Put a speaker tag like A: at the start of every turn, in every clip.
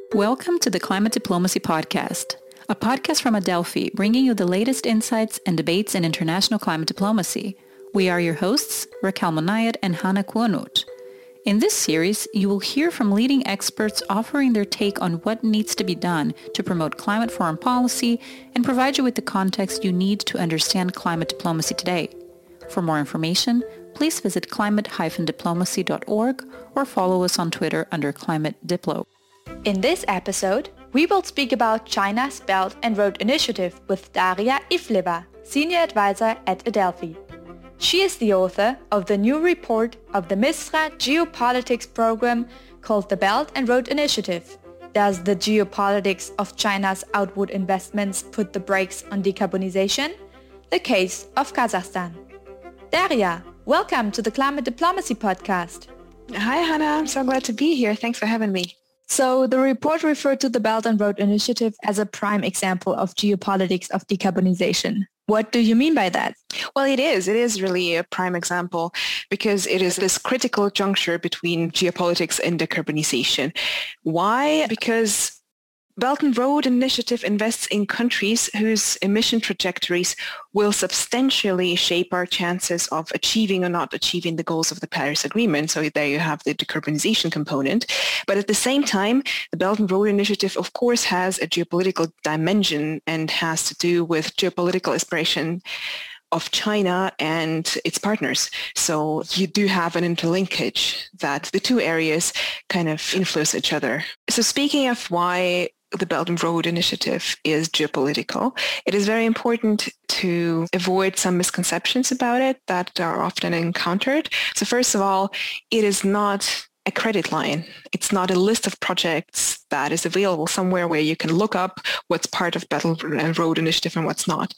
A: Welcome to the Climate Diplomacy Podcast, a podcast from Adelphi bringing you the latest insights and debates in international climate diplomacy. We are your hosts, Raquel Monayed and Hannah Kuonut. In this series, you will hear from leading experts offering their take on what needs to be done to promote climate foreign policy and provide you with the context you need to understand climate diplomacy today. For more information, please visit climate-diplomacy.org or follow us on Twitter under Climate Diplo.
B: In this episode, we will speak about China's Belt and Road Initiative with Daria Ivleva, Senior Advisor at Adelphi. She is the author of the new report of the MISRA Geopolitics program called the Belt and Road Initiative. Does the geopolitics of China's outward investments put the brakes on decarbonization? The case of Kazakhstan. Daria, welcome to the Climate Diplomacy Podcast.
C: Hi, Hannah. I'm so glad to be here. Thanks for having me.
B: So the report referred to the Belt and Road Initiative as a prime example of geopolitics of decarbonization. What do you mean by that?
C: Well, it is. It is really a prime example because it is this critical juncture between geopolitics and decarbonization. Why? Because Belt and Road Initiative invests in countries whose emission trajectories will substantially shape our chances of achieving or not achieving the goals of the Paris Agreement. So there you have the decarbonization component. But at the same time, the Belt and Road Initiative, of course, has a geopolitical dimension and has to do with geopolitical aspiration of China and its partners. So you do have an interlinkage that the two areas kind of influence each other. So speaking of why the Belt and Road Initiative is geopolitical, it is very important to avoid some misconceptions about it that are often encountered. So first of all, it is not a credit line. It's not a list of projects that is available somewhere where you can look up what's part of Belt and Road Initiative and what's not.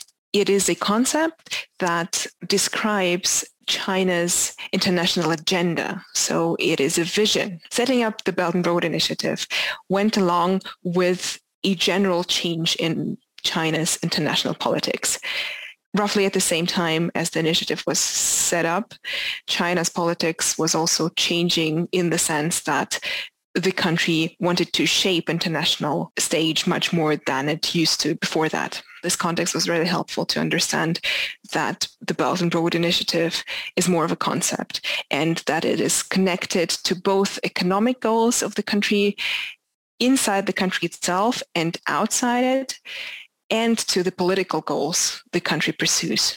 C: It is a concept that describes China's international agenda. So it is a vision. Setting up the Belt and Road Initiative went along with a general change in China's international politics. Roughly at the same time as the initiative was set up, China's politics was also changing in the sense that the country wanted to shape international stage much more than it used to before that. This context was really helpful to understand that the Belt and Road Initiative is more of a concept and that it is connected to both economic goals of the country inside the country itself and outside it, and to the political goals the country pursues.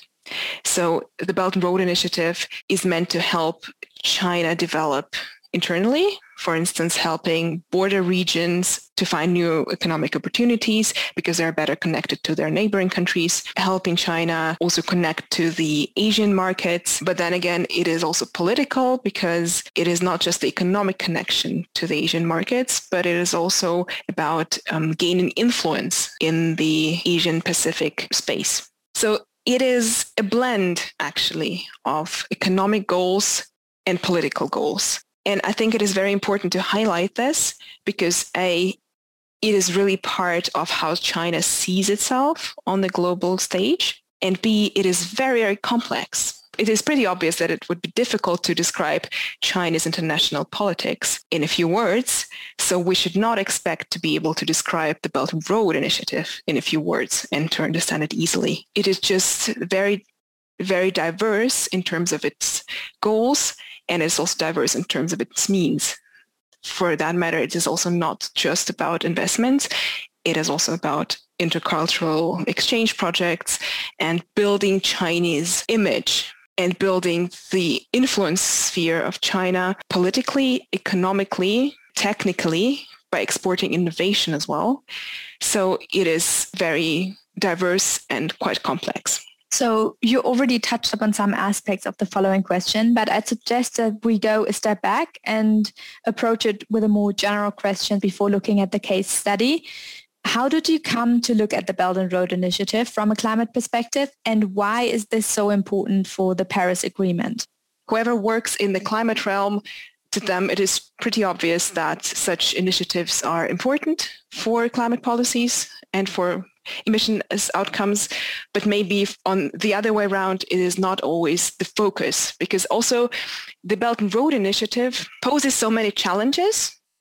C: So the Belt and Road Initiative is meant to help China develop internally, for instance, helping border regions to find new economic opportunities because they're better connected to their neighboring countries, helping China also connect to the Asian markets. But then again, it is also political because it is not just the economic connection to the Asian markets, but it is also about gaining influence in the Asian Pacific space. So it is a blend, actually, of economic goals and political goals. And I think it is very important to highlight this because A, it is really part of how China sees itself on the global stage. And B, it is very, very complex. It is pretty obvious that it would be difficult to describe China's international politics in a few words. So we should not expect to be able to describe the Belt and Road Initiative in a few words and to understand it easily. It is just very, very diverse in terms of its goals, and it's also diverse in terms of its means. For that matter, it is also not just about investments. It is also about intercultural exchange projects and building Chinese image and building the influence sphere of China politically, economically, technically, by exporting innovation as well. So it is very diverse and quite complex.
B: So you already touched upon some aspects of the following question, but I'd suggest that we go a step back and approach it with a more general question before looking at the case study. How did you come to look at the Belt and Road Initiative from a climate perspective, and why is this so important for the Paris Agreement?
C: Whoever works in the climate realm, to them it is pretty obvious that such initiatives are important for climate policies and for emission as outcomes, but maybe on the other way around, it is not always the focus because also the Belt and Road Initiative poses so many challenges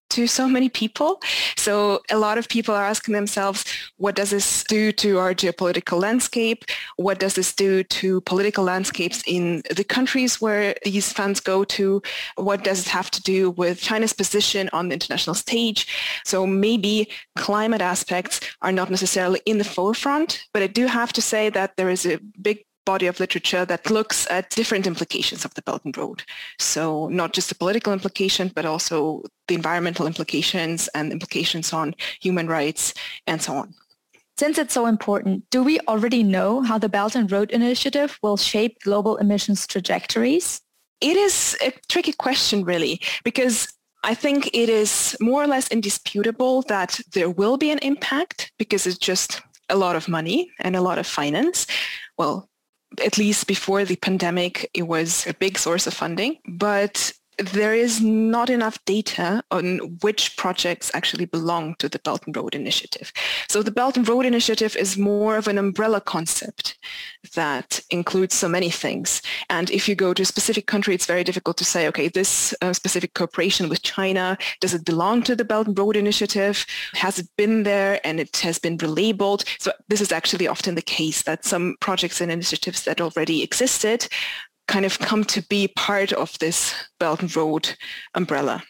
C: to so many people. So a lot of people are asking themselves, what does this do to our geopolitical landscape? What does this do to political landscapes in the countries where these funds go to? What does it have to do with China's position on the international stage? So maybe climate aspects are not necessarily in the forefront, but I do have to say that there is a big body of literature that looks at different implications of the Belt and Road. So not just the political implication, but also the environmental implications and implications on human rights and so on.
B: Since it's so important, do we already know how the Belt and Road Initiative will shape global emissions trajectories?
C: It is a tricky question, really, because I think it is more or less indisputable that there will be an impact because it's just a lot of money and a lot of finance. Well, at least before the pandemic, it was a big source of funding, but there is not enough data on which projects actually belong to the Belt and Road Initiative. So the Belt and Road Initiative is more of an umbrella concept that includes so many things. And if you go to a specific country, it's very difficult to say, okay, this specific cooperation with China, does it belong to the Belt and Road Initiative? Has it been there and it has been relabeled? So this is actually often the case that some projects and initiatives that already existed kind of come to be part of this Belt and Road umbrella.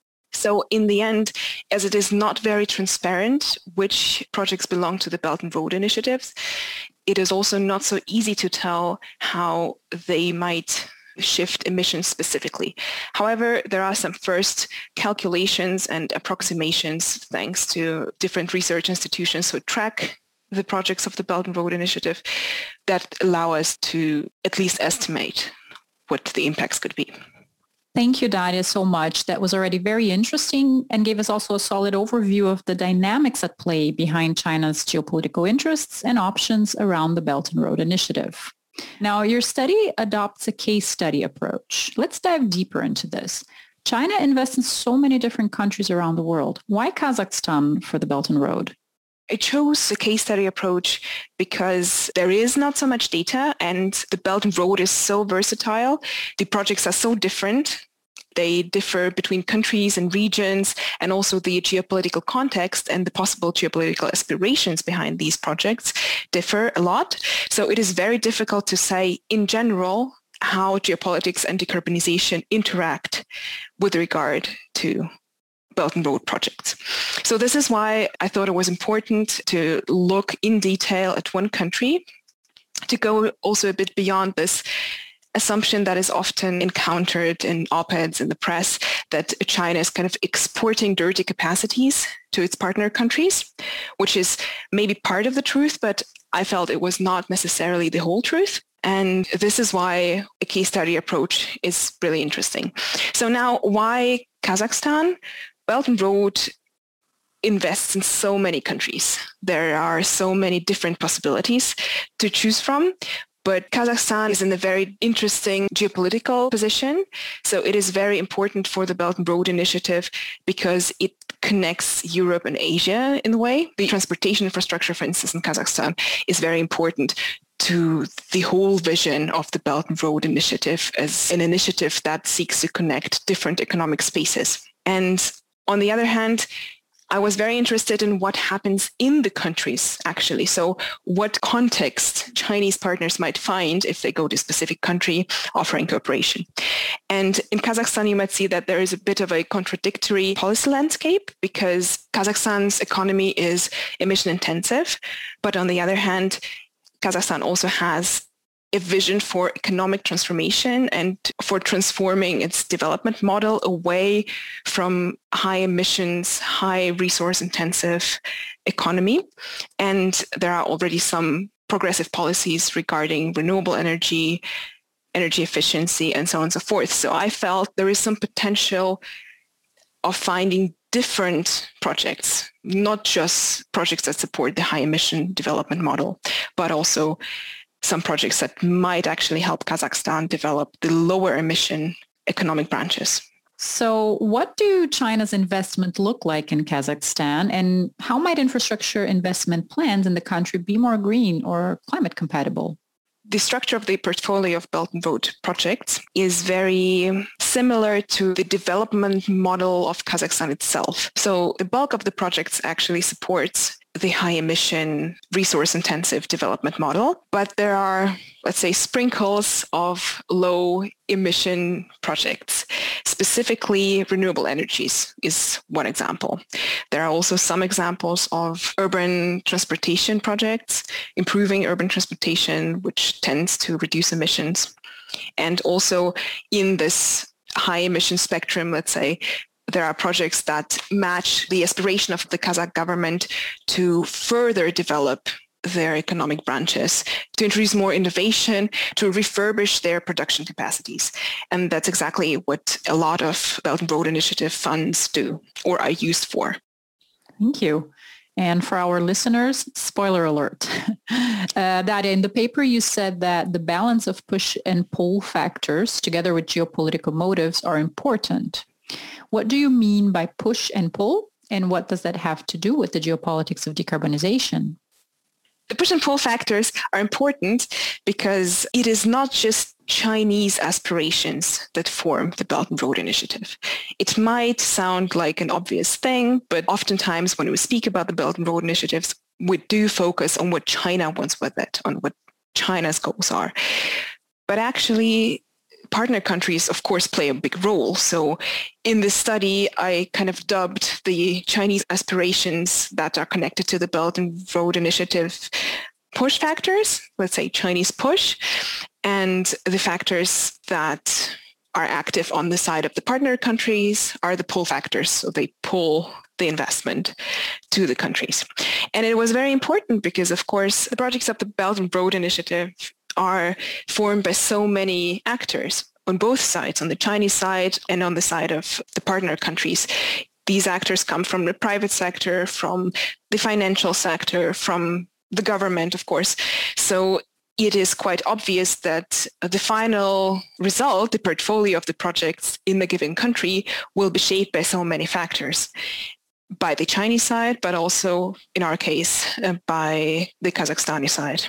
C: So in the end, as it is not very transparent which projects belong to the Belt and Road initiatives, it is also not so easy to tell how they might shift emissions specifically. However, there are some first calculations and approximations thanks to different research institutions who track the projects of the Belt and Road Initiative that allow us to at least estimate what the impacts could be.
A: Thank you, Daria, so much. That was already very interesting and gave us also a solid overview of the dynamics at play behind China's geopolitical interests and options around the Belt and Road Initiative. Now, your study adopts a case study approach. Let's dive deeper into this. China invests in so many different countries around the world. Why Kazakhstan for the Belt and Road?
C: I chose the case study approach because there is not so much data and the Belt and Road is so versatile. The projects are so different. They differ between countries and regions, and also the geopolitical context and the possible geopolitical aspirations behind these projects differ a lot. So it is very difficult to say in general how geopolitics and decarbonization interact with regard to Belt and Road projects. So this is why I thought it was important to look in detail at one country, to go also a bit beyond this assumption that is often encountered in op-eds in the press that China is kind of exporting dirty capacities to its partner countries, which is maybe part of the truth, but I felt it was not necessarily the whole truth. And this is why a case study approach is really interesting. So now, why Kazakhstan? Belt and Road invests in so many countries. There are so many different possibilities to choose from. But Kazakhstan is in a very interesting geopolitical position. So it is very important for the Belt and Road Initiative because it connects Europe and Asia in a way. The transportation infrastructure, for instance, in Kazakhstan is very important to the whole vision of the Belt and Road Initiative as an initiative that seeks to connect different economic spaces. And on the other hand, I was very interested in what happens in the countries, actually. So what context Chinese partners might find if they go to a specific country offering cooperation. And in Kazakhstan, you might see that there is a bit of a contradictory policy landscape because Kazakhstan's economy is emission intensive. But on the other hand, Kazakhstan also has a vision for economic transformation and for transforming its development model away from high emissions, high resource intensive economy. And there are already some progressive policies regarding renewable energy, energy efficiency, and so on and so forth. So I felt there is some potential of finding different projects, not just projects that support the high emission development model, but also some projects that might actually help Kazakhstan develop the lower emission economic branches.
A: So what do China's investment look like in Kazakhstan, and how might infrastructure investment plans in the country be more green or climate compatible?
C: The structure of the portfolio of Belt and Road projects is very similar to the development model of Kazakhstan itself. So the bulk of the projects actually supports the high emission, resource intensive development model, but there are, let's say, sprinkles of low emission projects. Specifically, renewable energies is one example. There are also some examples of urban transportation projects, improving urban transportation, which tends to reduce emissions. And also in this high emission spectrum, let's say, there are projects that match the aspiration of the Kazakh government to further develop their economic branches, to introduce more innovation, to refurbish their production capacities. And that's exactly what a lot of Belt and Road Initiative funds do or are used for.
A: Thank you. And for our listeners, spoiler alert, that in the paper you said that the balance of push and pull factors together with geopolitical motives are important. What do you mean by push and pull, and what does that have to do with the geopolitics of decarbonization?
C: The push and pull factors are important because it is not just Chinese aspirations that form the Belt and Road Initiative. It might sound like an obvious thing, but oftentimes when we speak about the Belt and Road Initiatives, we do focus on what China wants with it, on what China's goals are. But actually, partner countries, of course, play a big role. So in this study, I kind of dubbed the Chinese aspirations that are connected to the Belt and Road Initiative push factors, let's say Chinese push, and the factors that are active on the side of the partner countries are the pull factors. So they pull the investment to the countries. And it was very important because, of course, the projects of the Belt and Road Initiative are formed by so many actors on both sides, on the Chinese side and on the side of the partner countries. These actors come from the private sector, from the financial sector, from the government, of course. So it is quite obvious that the final result, the portfolio of the projects in the given country, will be shaped by so many factors, by the Chinese side, but also, in our case, by the Kazakhstani side.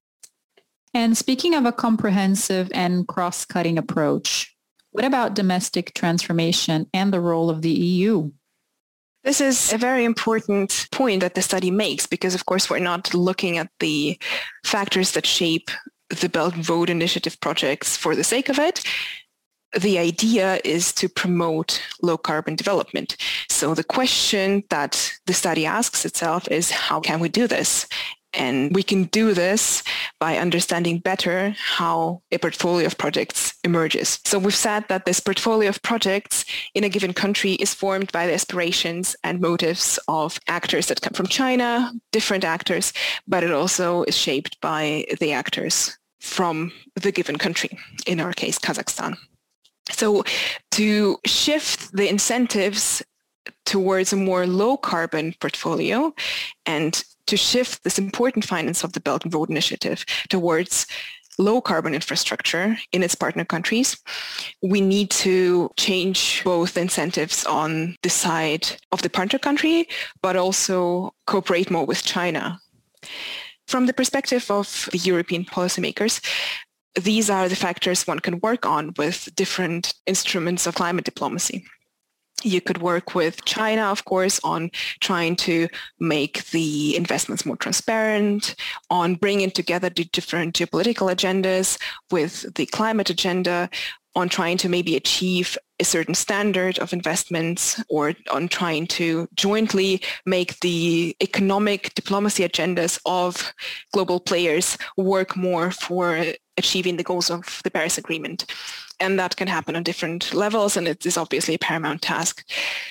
A: And speaking of a comprehensive and cross-cutting approach, what about domestic transformation and the role of the EU?
C: This is a very important point that the study makes because, of course, we're not looking at the factors that shape the Belt and Road Initiative projects for the sake of it. The idea is to promote low carbon development. So the question that the study asks itself is, how can we do this? And we can do this by understanding better how a portfolio of projects emerges. So we've said that this portfolio of projects in a given country is formed by the aspirations and motives of actors that come from China, different actors, but it also is shaped by the actors from the given country, in our case, Kazakhstan. So to shift the incentives towards a more low carbon portfolio and to shift this important finance of the Belt and Road Initiative towards low carbon infrastructure in its partner countries, we need to change both incentives on the side of the partner country, but also cooperate more with China. From the perspective of the European policymakers, these are the factors one can work on with different instruments of climate diplomacy. You could work with China, of course, on trying to make the investments more transparent, on bringing together the different geopolitical agendas with the climate agenda, on trying to maybe achieve a certain standard of investments, or on trying to jointly make the economic diplomacy agendas of global players work more for achieving the goals of the Paris Agreement. And that can happen on different levels, and it is obviously a paramount task.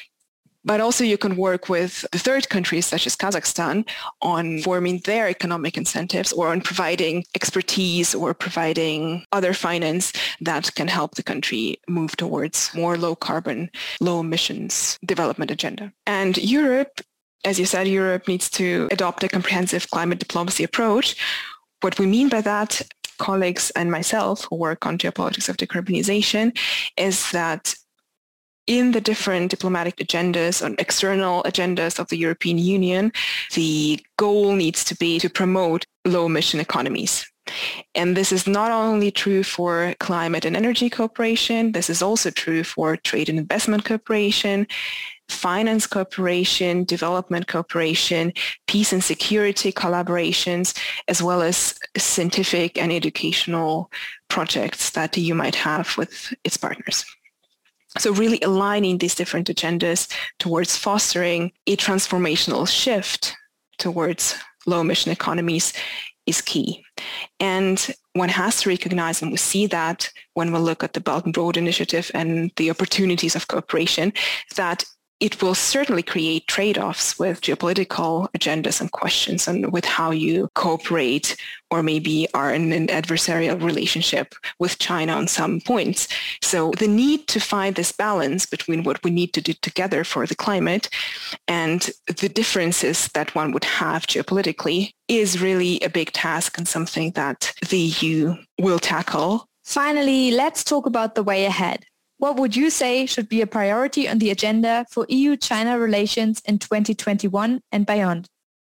C: But also you can work with the third countries, such as Kazakhstan, on forming their economic incentives or on providing expertise or providing other finance that can help the country move towards more low carbon, low emissions development agenda. And Europe, as you said, Europe needs to adopt a comprehensive climate diplomacy approach. What we mean by that, colleagues and myself who work on geopolitics of decarbonization, is that in the different diplomatic agendas and external agendas of the European Union, the goal needs to be to promote low emission economies. And this is not only true for climate and energy cooperation, this is also true for trade and investment cooperation, finance cooperation, development cooperation, peace and security collaborations, as well as scientific and educational projects that the EU might have with its partners. So really aligning these different agendas towards fostering a transformational shift towards low-emission economies is key. And one has to recognize, and we see that when we look at the Belt and Road Initiative and the opportunities of cooperation, that it will certainly create trade-offs with geopolitical agendas and questions and with how you cooperate or maybe are in an adversarial relationship with China on some points. So the need to find this balance between what we need to do together for the climate and the differences that one would have geopolitically is really a big task and something that the EU will tackle.
B: Finally, let's talk about the way ahead. What would you say should be a priority on the agenda for EU-China relations in 2021 and beyond?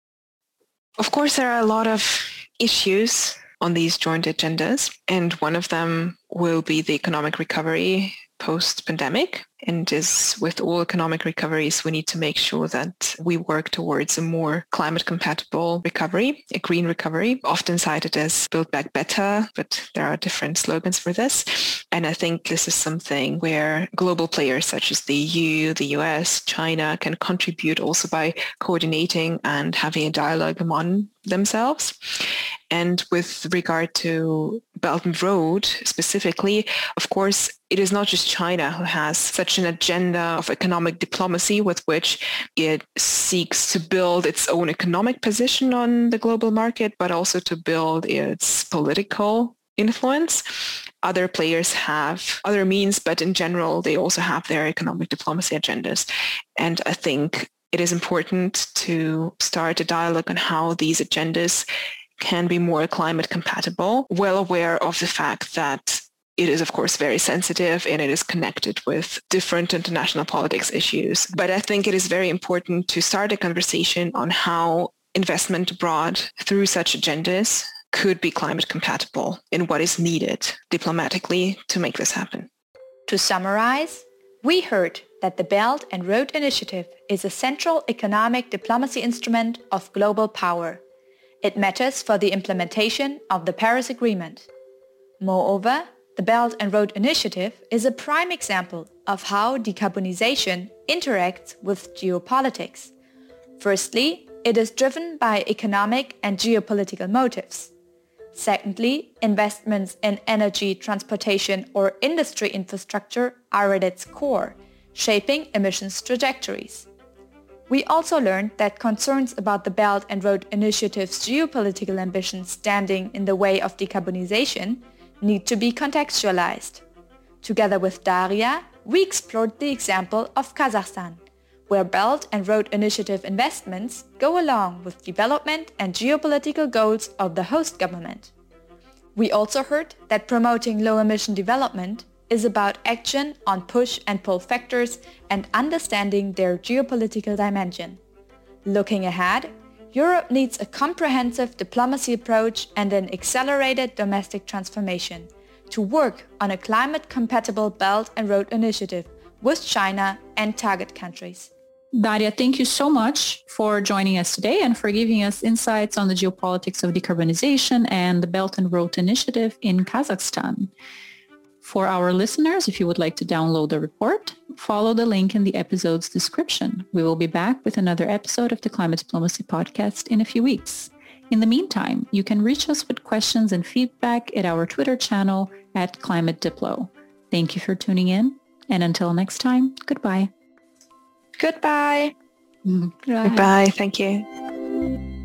C: Of course, there are a lot of issues on these joint agendas, and one of them will be the economic recovery post-pandemic. And as with all economic recoveries, we need to make sure that we work towards a more climate-compatible recovery, a green recovery, often cited as Build Back Better, but there are different slogans for this. And I think this is something where global players such as the EU, the US, China can contribute also by coordinating and having a dialogue among themselves. And with regard to Belt and Road specifically, of course, it is not just China who has such an agenda of economic diplomacy with which it seeks to build its own economic position on the global market, but also to build its political influence. Other players have other means, but in general, they also have their economic diplomacy agendas. And I think it is important to start a dialogue on how these agendas can be more climate compatible, well aware of the fact that it is, of course, very sensitive and it is connected with different international politics issues. But I think it is very important to start a conversation on how investment abroad through such agendas could be climate compatible and what is needed diplomatically to make this happen.
B: To summarize, we heard that the Belt and Road Initiative is a central economic diplomacy instrument of global power. It matters for the implementation of the Paris Agreement. Moreover, the Belt and Road Initiative is a prime example of how decarbonization interacts with geopolitics. Firstly, it is driven by economic and geopolitical motives. Secondly, investments in energy, transportation or industry infrastructure are at its core, shaping emissions trajectories. We also learned that concerns about the Belt and Road Initiative's geopolitical ambitions standing in the way of decarbonization need to be contextualized. Together with Daria, we explored the example of Kazakhstan, where Belt and Road Initiative investments go along with development and geopolitical goals of the host government. We also heard that promoting low-emission development is about action on push and pull factors and understanding their geopolitical dimension. Looking ahead, Europe needs a comprehensive diplomacy approach and an accelerated domestic transformation to work on a climate-compatible Belt and Road Initiative with China and target countries.
A: Daria, thank you so much for joining us today and for giving us insights on the geopolitics of decarbonization and the Belt and Road Initiative in Kazakhstan. For our listeners, if you would like to download the report, follow the link in the episode's description. We will be back with another episode of the Climate Diplomacy Podcast in a few weeks. In the meantime, you can reach us with questions and feedback at our Twitter channel at Climate Diplo. Thank you for tuning in, and until next time, goodbye.
B: Goodbye.
C: Goodbye. Thank you.